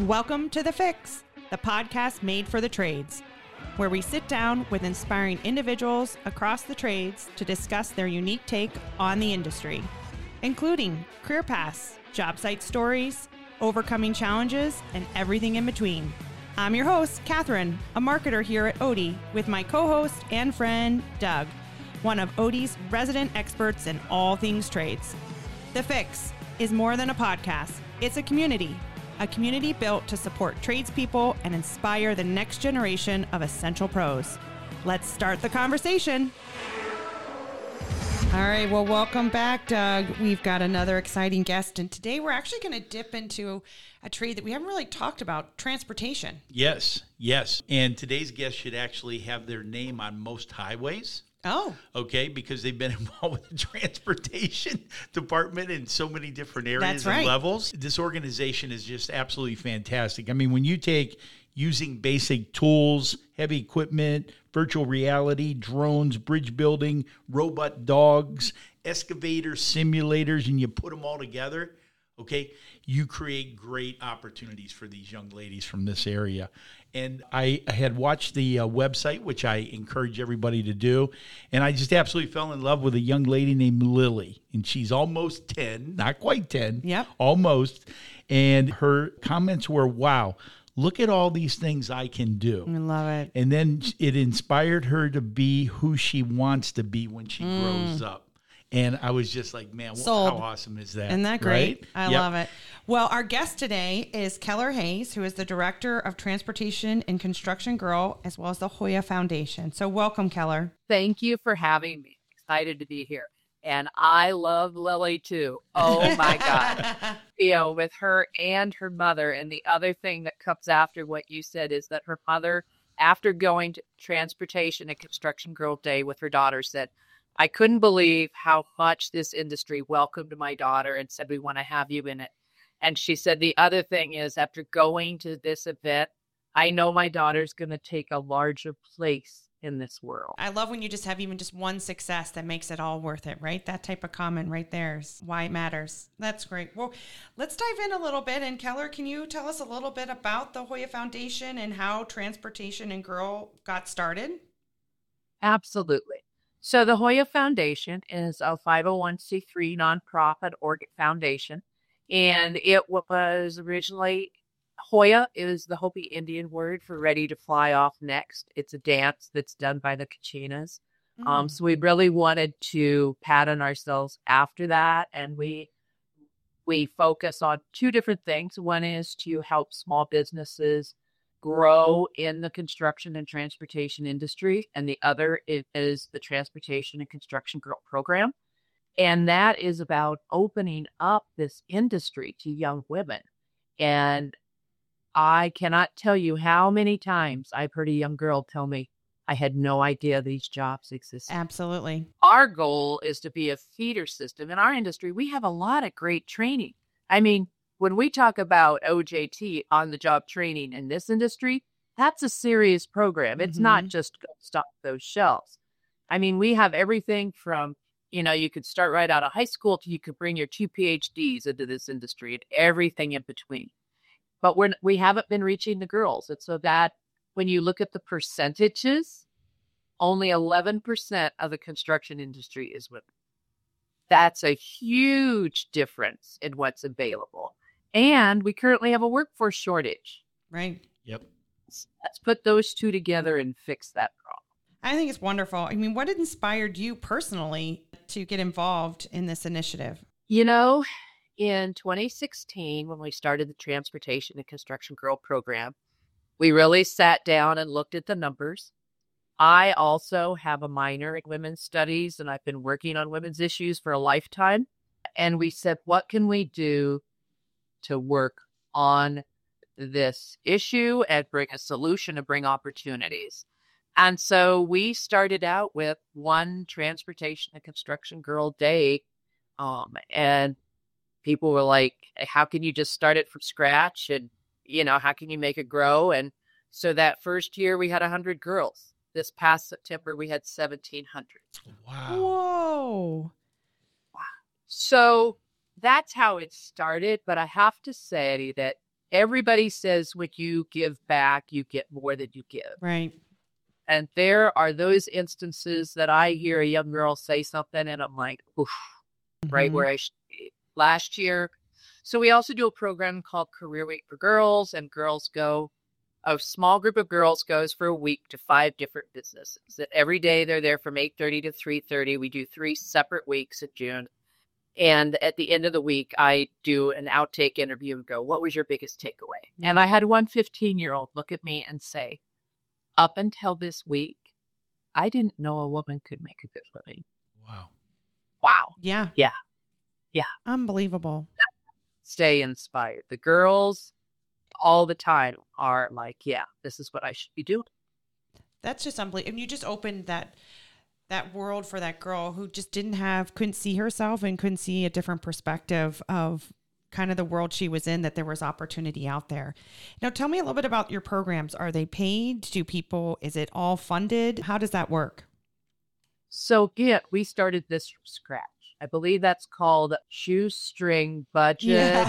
Welcome to The Fix, the podcast made for the trades, where we sit down with inspiring individuals across the trades to discuss their unique take on the industry, including career paths, job site stories, overcoming challenges, and everything in between. I'm your host, Catherine, a marketer here at Odie, with my co-host and friend, Doug, one of Odie's resident experts in all things trades. The Fix is more than a podcast. It's a community built to support tradespeople and inspire the next generation of essential pros. Let's start the conversation. All right, well, welcome back, Doug. We've got another exciting guest, and today we're actually going to dip into a trade that we haven't really talked about, transportation. Yes. And today's guest should actually have their name on most highways. Oh. Okay, because they've been involved with the transportation department in so many different areas That's right. and levels. This organization is just absolutely fantastic. I mean, when you take using basic tools, heavy equipment, virtual reality, drones, bridge building, robot dogs, excavator simulators, and you put them all together, okay, you create great opportunities for these young ladies from this area. And I had watched the website, which I encourage everybody to do, and I just absolutely fell in love with a young lady named Lily. And she's almost 10, not quite 10, Yep. almost. And her comments were, wow, look at all these things I can do. I love it. And then it inspired her to be who she wants to be when she grows up. And I was just like, man, Sold. how awesome is that? Isn't that great? Right? I love it. Well, our guest today is Keller Hayes, who is the Director of Transportation and Construction Girl, as well as the Hoya Foundation. So welcome, Keller. Thank you for having me. Excited to be here. And I love Lily too. Oh my God. With her and her mother. And the other thing that comes after what you said is that her mother, after going to Transportation and Construction Girl Day with her daughter, said, I couldn't believe how much this industry welcomed my daughter and said, we want to have you in it. And she said, the other thing is, after going to this event, I know my daughter's going to take a larger place in this world. I love when you just have even just one success that makes it all worth it, right? That type of comment right there is why it matters. That's great. Well, let's dive in a little bit. And Keller, can you tell us a little bit about the Hoya Foundation and how Transportation and Girl got started? Absolutely. So the Hoya Foundation is a 501c3 nonprofit foundation, and it was originally, Hoya is the Hopi Indian word for ready to fly off next. It's a dance that's done by the Kachinas. So we really wanted to pattern ourselves after that, and we focus on two different things. One is to help small businesses grow in the construction and transportation industry, and the other is the Transportation and Construction Girl program. And that is about opening up this industry to young women. And I cannot tell you how many times I've heard a young girl tell me, I had no idea these jobs existed. Absolutely. Our goal is to be a feeder system. In our industry, we have a lot of great training. I mean, when we talk about OJT, on the job training in this industry, that's a serious program. It's not just go stock those shelves. I mean, we have everything from, you could start right out of high school to you could bring your 2 PhDs into this industry and everything in between. But we haven't been reaching the girls. And so that when you look at the percentages, only 11% of the construction industry is women. That's a huge difference in what's available. And we currently have a workforce shortage. Right. Yep. Let's put those two together and fix that problem. I think it's wonderful. I mean, what inspired you personally to get involved in this initiative? In 2016, when we started the Transportation and Construction Girl program, we really sat down and looked at the numbers. I also have a minor in women's studies, and I've been working on women's issues for a lifetime. And we said, what can we do to work on this issue and bring a solution and bring opportunities? And so we started out with one Transportation and Construction Girl Day. And people were like, how can you just start it from scratch? And, how can you make it grow? And so that first year we had 100 girls. This past September, we had 1,700. Wow. Whoa. So that's how it started. But I have to say that everybody says when you give back, you get more than you give. Right. And there are those instances that I hear a young girl say something and I'm like, oof, right where I should be. Last year, so we also do a program called Career Week for Girls, and a small group of girls goes for a week to 5 different businesses. That every day they're there from 8:30 to 3:30. We do 3 separate weeks in June. And at the end of the week, I do an outtake interview and go, what was your biggest takeaway? And I had one 15-year-old look at me and say, up until this week, I didn't know a woman could make a good living. Wow. Wow. Yeah. Yeah. Yeah. Unbelievable. Stay inspired. The girls all the time are like, yeah, this is what I should be doing. That's just unbelievable. And you just opened that world for that girl who just couldn't see herself and couldn't see a different perspective of kind of the world she was in, that there was opportunity out there. Now, tell me a little bit about your programs. Are they paid? Is it all funded? How does that work? So again, we started this from scratch. I believe that's called shoestring budget.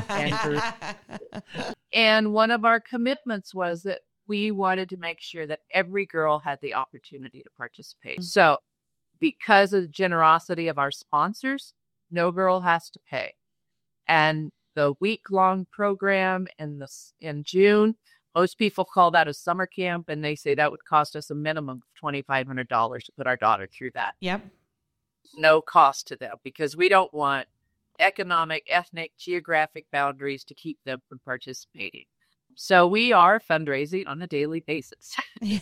And one of our commitments was that we wanted to make sure that every girl had the opportunity to participate. So because of the generosity of our sponsors, no girl has to pay. And the week-long program in June, most people call that a summer camp, and they say that would cost us a minimum of $2,500 to put our daughter through that. Yep. No cost to them, because we don't want economic, ethnic, geographic boundaries to keep them from participating. So we are fundraising on a daily basis.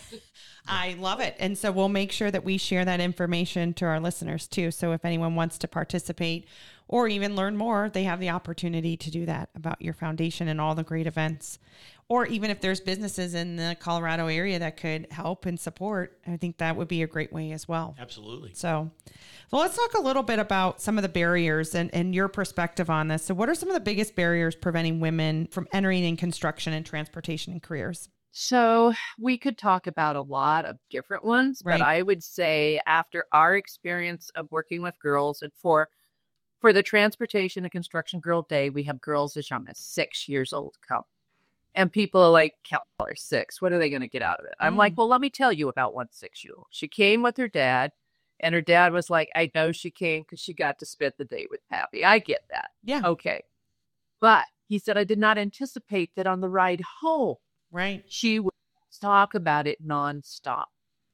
I love it. And so we'll make sure that we share that information to our listeners too. So if anyone wants to participate or even learn more, they have the opportunity to do that about your foundation and all the great events. Or even if there's businesses in the Colorado area that could help and support, I think that would be a great way as well. Absolutely. So let's talk a little bit about some of the barriers and your perspective on this. So what are some of the biggest barriers preventing women from entering in construction and transportation and careers? So we could talk about a lot of different ones, Right. but I would say after our experience of working with girls, and for the Transportation and Construction Girl Day, we have girls as young as 6 years old come. And people are like, count her 6. What are they going to get out of it? I'm like, well, let me tell you about one 6-year-old. She came with her dad, and her dad was like, I know she came because she got to spend the day with Pappy. I get that. Yeah. Okay. But he said, I did not anticipate that on the ride home, Right. she would talk about it nonstop.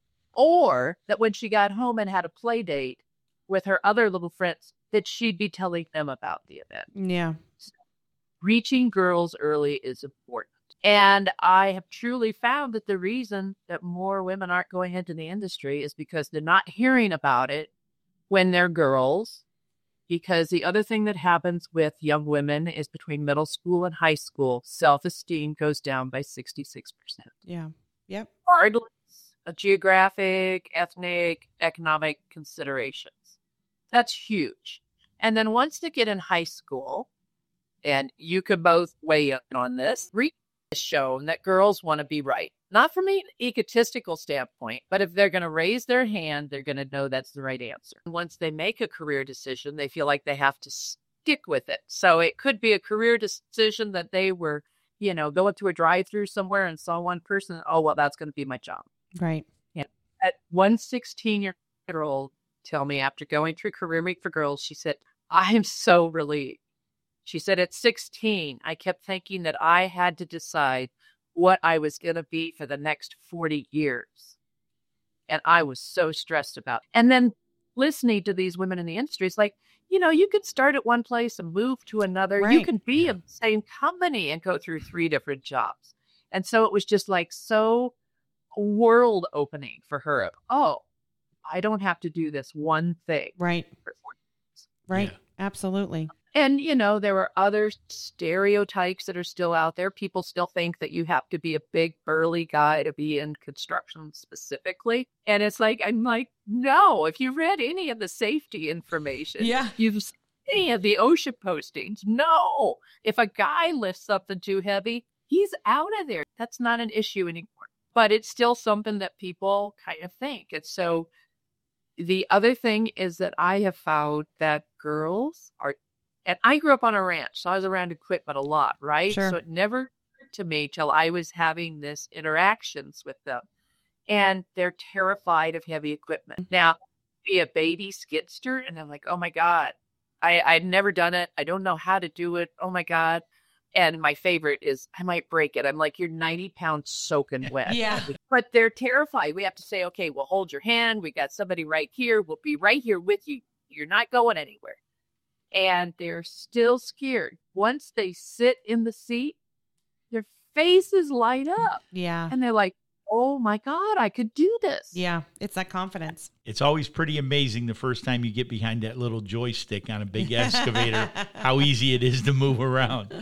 Or that when she got home and had a play date with her other little friends, that she'd be telling them about the event. Yeah. Reaching girls early is important. And I have truly found that the reason that more women aren't going into the industry is because they're not hearing about it when they're girls. Because the other thing that happens with young women is between middle school and high school, self-esteem goes down by 66%. Yeah. Yep. Regardless of geographic, ethnic, economic considerations. That's huge. And then once they get in high school, and you could both weigh in on this, research has shown that girls want to be right. Not from an egotistical standpoint, but if they're going to raise their hand, they're going to know that's the right answer. Once they make a career decision, they feel like they have to stick with it. So it could be a career decision that they were, going to a drive-through somewhere and saw one person, oh, well, that's going to be my job. Right. Yeah. At one 16-year-old tell me after going through Career Week for Girls, she said, I am so relieved. She said, at 16, I kept thinking that I had to decide what I was going to be for the next 40 years. And I was so stressed about it. And then listening to these women in the industry, it's like, you could start at one place and move to another. Right. You can be in the same company and go through 3 different jobs. And so it was just like so world opening for her. Oh, I don't have to do this one thing. Right. For 40 years. Right. Yeah. Absolutely. And, there are other stereotypes that are still out there. People still think that you have to be a big, burly guy to be in construction specifically. And it's like, I'm like, no, if you read any of the safety information, Yeah. you've seen any of the OSHA postings. No, if a guy lifts something too heavy, he's out of there. That's not an issue anymore. But it's still something that people kind of think. And so the other thing is that I have found that girls are, and I grew up on a ranch, so I was around equipment a lot, right? Sure. So it never to me till I was having this interactions with them. And they're terrified of heavy equipment. Now, be a baby skidster, and I'm like, oh my God, I'd never done it. I don't know how to do it. Oh my God. And my favorite is I might break it. I'm like, you're 90 pounds soaking wet. Yeah. But they're terrified. We have to say, okay, we'll hold your hand. We got somebody right here. We'll be right here with you. You're not going anywhere. And they're still scared. Once they sit in the seat, their faces light up. Yeah. And they're like, oh my God, I could do this. Yeah. It's that confidence. It's always pretty amazing the first time you get behind that little joystick on a big excavator, how easy it is to move around.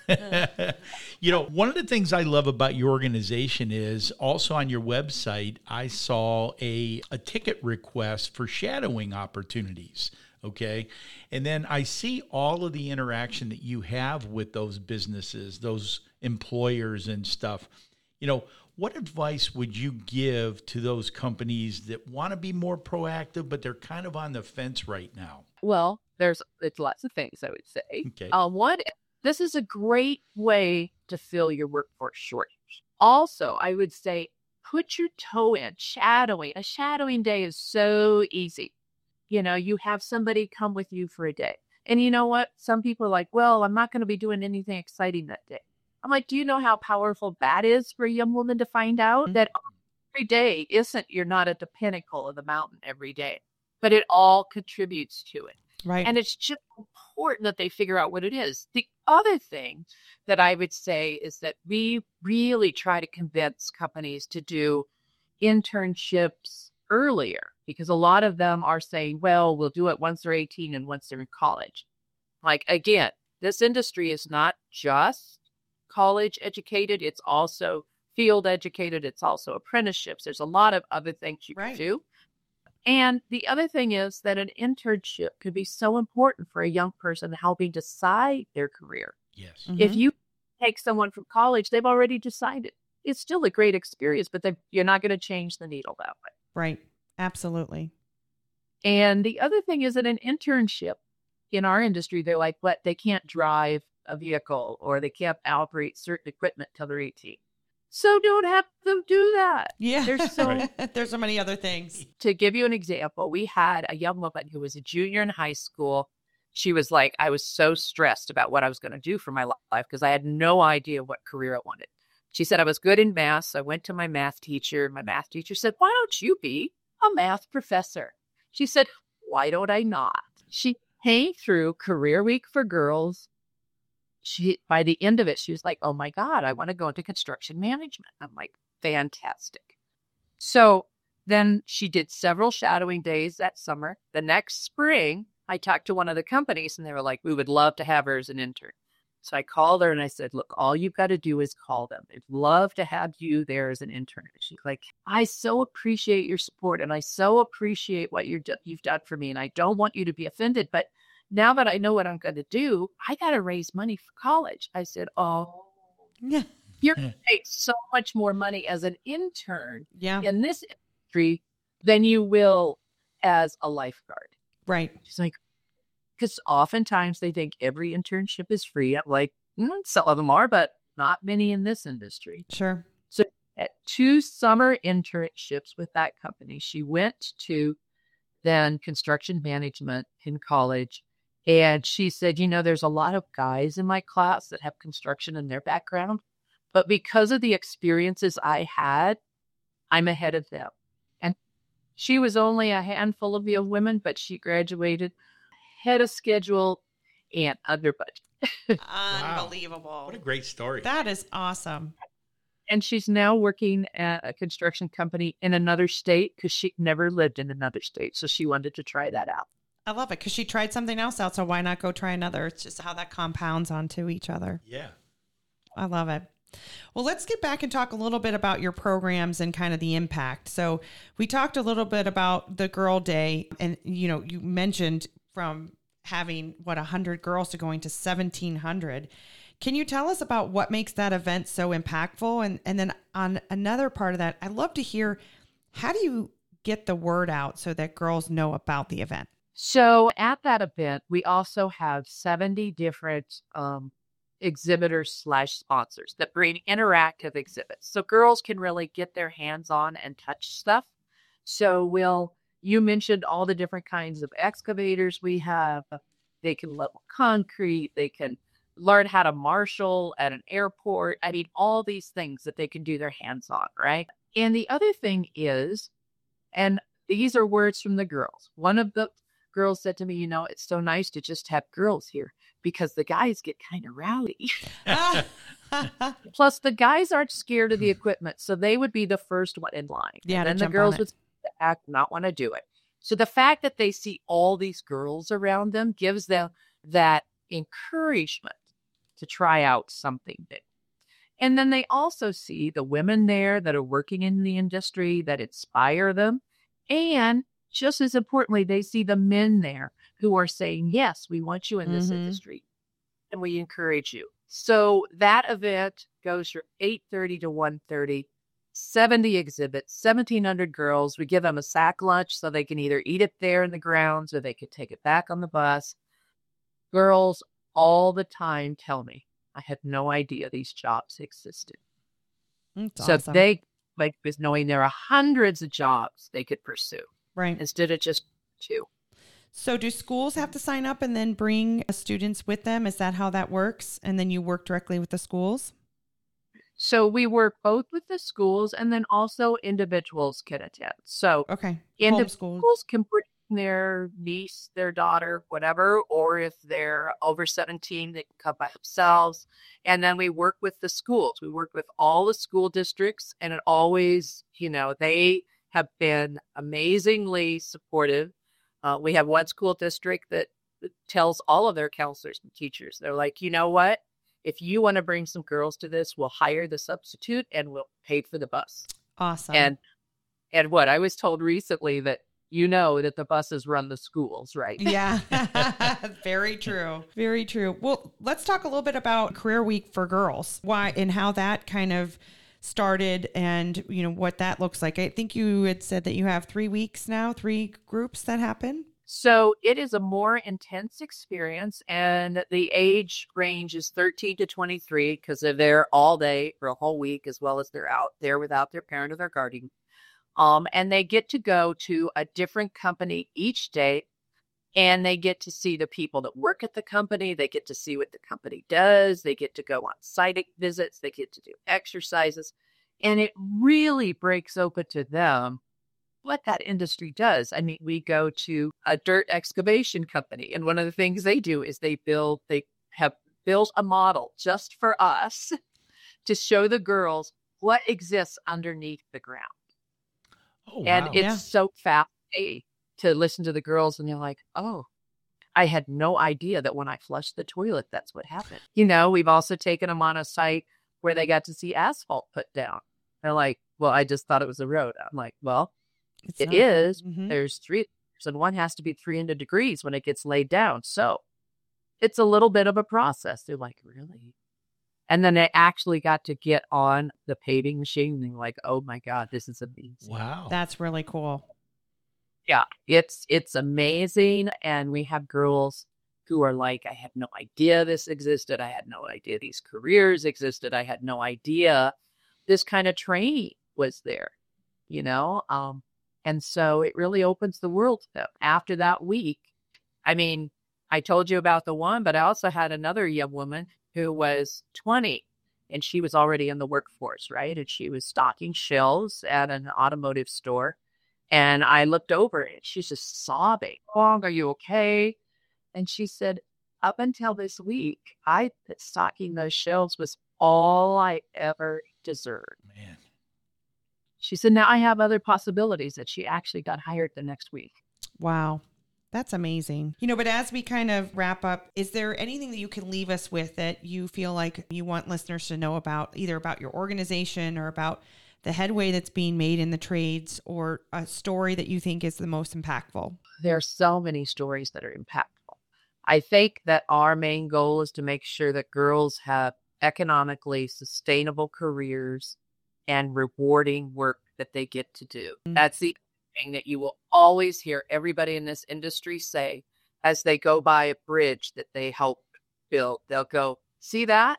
One of the things I love about your organization is also on your website, I saw a ticket request for shadowing opportunities. Okay. And then I see all of the interaction that you have with those businesses, those employers and stuff. What advice would you give to those companies that want to be more proactive, but they're kind of on the fence right now? Well, it's lots of things I would say. Okay. One, this is a great way to fill your workforce shortage. Also, I would say put your toe in. Shadowing. A shadowing day is so easy. You have somebody come with you for a day. And you know what? Some people are like, well, I'm not going to be doing anything exciting that day. I'm like, do you know how powerful that is for a young woman to find out that every day you're not at the pinnacle of the mountain every day, but it all contributes to it. Right. And it's just important that they figure out what it is. The other thing that I would say is that we really try to convince companies to do internships earlier, because a lot of them are saying, well, we'll do it once they're 18 and once they're in college. Like, again, this industry is not just college educated. It's also field educated. It's also apprenticeships. There's a lot of other things you can do. And the other thing is that an internship could be so important for a young person helping decide their career. Yes. Mm-hmm. If you take someone from college, they've already decided. It's still a great experience, but you're not going to change the needle that way. Right. Absolutely. And the other thing is that an internship in our industry, they're like, what? They can't drive a vehicle or they can't operate certain equipment till they're 18. So don't have them do that. Yeah. There's so many other things. To give you an example, we had a young woman who was a junior in high school. She was like, I was so stressed about what I was going to do for my life because I had no idea what career I wanted. She said, I was good in math. So I went to my math teacher. My math teacher said, why don't you be a math professor? She said, why don't I not? She came through Career Week for Girls. By the end of it, she was like, oh my God, I want to go into construction management. I'm like, fantastic. So then she did several shadowing days that summer. The next spring, I talked to one of the companies and they were like, we would love to have her as an intern. So I called her and I said, look, all you've got to do is call them. I'd love to have you there as an intern. She's like, I so appreciate your support and I so appreciate what you've done for me. And I don't want you to be offended, but now that I know what I'm going to do, I got to raise money for college. I said, oh, yeah, you're going to make so much more money as an intern in this industry than you will as a lifeguard. Right. She's like, because oftentimes they think every internship is free. I'm like, some of them are, but not many in this industry. Sure. So at 2 summer internships with that company, she went to then construction management in college. And she said, there's a lot of guys in my class that have construction in their background, but because of the experiences I had, I'm ahead of them. And she was only a handful of young women, but she graduated ahead of schedule and under budget. Unbelievable. Wow. What a great story. That is awesome. And she's now working at a construction company in another state because she never lived in another state. So she wanted to try that out. I love it because she tried something else out. So why not go try another? It's just how that compounds onto each other. Yeah. I love it. Well, let's get back and talk a little bit about your programs and kind of the impact. So we talked a little bit about the Girl Day and, you mentioned from having 100 girls to going to 1,700. Can you tell us about what makes that event so impactful? And then on another part of that, I'd love to hear, how do you get the word out so that girls know about the event? So at that event, we also have 70 different exhibitors/sponsors that bring interactive exhibits. So girls can really get their hands on and touch stuff. So you mentioned all the different kinds of excavators we have. They can level concrete. They can learn how to marshal at an airport. I mean, all these things that they can do their hands on, right? And the other thing is, and these are words from the girls. One of the girls said to me, it's so nice to just have girls here because the guys get kind of rowdy. Plus, the guys aren't scared of the equipment, so they would be the first one in line. Yeah, and then the girls would act not want to do it. So the fact that they see all these girls around them gives them that encouragement to try out something new. And then they also see the women there that are working in the industry that inspire them. And just as importantly, they see the men there who are saying, yes, we want you in this industry and we encourage you. So that event goes from 8:30 to 1:30, 70 exhibits, 1,700 girls. We give them a sack lunch so they can either eat it there in the grounds or they could take it back on the bus. Girls all the time tell me, I had no idea these jobs existed. That's so awesome. They, with knowing there are hundreds of jobs they could pursue. Right. Instead of just 2. So do schools have to sign up and then bring students with them? Is that how that works? And then you work directly with the schools? So we work both with the schools and then also individuals can attend. So okay, individuals can bring their niece, their daughter, whatever, or if they're over 17, they can come by themselves. And then we work with the schools. We work with all the school districts, and it always, they have been amazingly supportive. We have one school district that tells all of their counselors and teachers, they're like, you know what? If you want to bring some girls to this, we'll hire the substitute and we'll pay for the bus. Awesome. And what I was told recently that that the buses run the schools, right? Yeah, very true. Very true. Well, let's talk a little bit about Career Week for Girls. Why and how that kind of started and, what that looks like. I think you had said that you have 3 weeks now, 3 groups that happen. So it is a more intense experience, and the age range is 13 to 23 because they're there all day for a whole week, as well as they're out there without their parent or their guardian. And they get to go to a different company each day, and they get to see the people that work at the company. They get to see what the company does. They get to go on site visits. They get to do exercises, and it really breaks open to them what that industry does. I mean, we go to a dirt excavation company, and one of the things they do is they have built a model just for us to show the girls what exists underneath the ground. Oh, wow. And it's so fascinating to listen to the girls, and they're like, oh, I had no idea that when I flushed the toilet, that's what happened. We've also taken them on a site where they got to see asphalt put down. They're like, well, I just thought it was a road. I'm like, well, it is. Mm-hmm. There's 3, and one has to be 300 degrees when it gets laid down. So it's a little bit of a process. They're like, really? And then they actually got to get on the paving machine, and they're like, oh my God, this is amazing. Wow. That's really cool. Yeah, it's amazing. And we have girls who are like, I had no idea this existed. I had no idea these careers existed. I had no idea this kind of training was there, and so it really opens the world to them. After that week, I mean, I told you about the one, but I also had another young woman who was 20, and she was already in the workforce, right? And she was stocking shelves at an automotive store. And I looked over and she's just sobbing. Are you okay? And she said, up until this week, I thought stocking those shelves was all I ever deserved. Man. She said, now I have other possibilities, that she actually got hired the next week. Wow. That's amazing. But as we kind of wrap up, is there anything that you can leave us with that you feel like you want listeners to know about, either about your organization or about the headway that's being made in the trades, or a story that you think is the most impactful? There are so many stories that are impactful. I think that our main goal is to make sure that girls have economically sustainable careers and rewarding work that they get to do. Mm-hmm. That's the thing that you will always hear everybody in this industry say as they go by a bridge that they help build. They'll go, see that?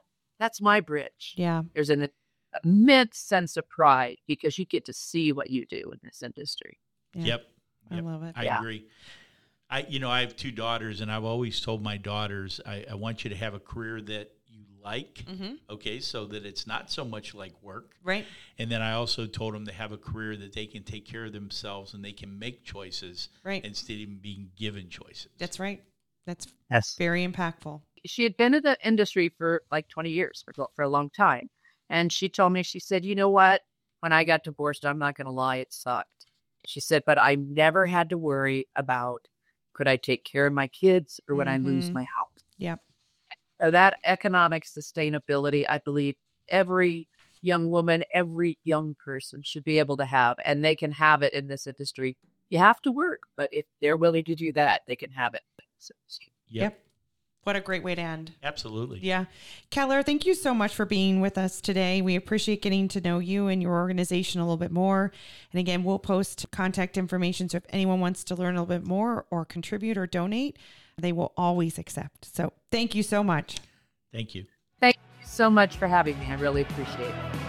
that's my bridge. Yeah. There's an immense sense of pride because you get to see what you do in this industry. Yeah. Yep. I love it. I agree. I have 2 daughters, and I've always told my daughters, I want you to have a career that you like, okay, so that it's not so much like work. Right. And then I also told them to have a career that they can take care of themselves and they can make choices instead of being given choices. That's right. That's Yes. very impactful. She had been in the industry for like 20 years, for a long time. And she told me, she said, you know what? When I got divorced, I'm not going to lie, it sucked. She said, but I never had to worry about, could I take care of my kids or would I lose my house? Yep. So that economic sustainability, I believe every young woman, every young person should be able to have, and they can have it in this industry. You have to work, but if they're willing to do that, they can have it. So, Yep. What a great way to end. Absolutely. Yeah. Keller, thank you so much for being with us today. We appreciate getting to know you and your organization a little bit more. And again, we'll post contact information. So if anyone wants to learn a little bit more or contribute or donate, they will always accept. So thank you so much. Thank you. Thank you so much for having me. I really appreciate it.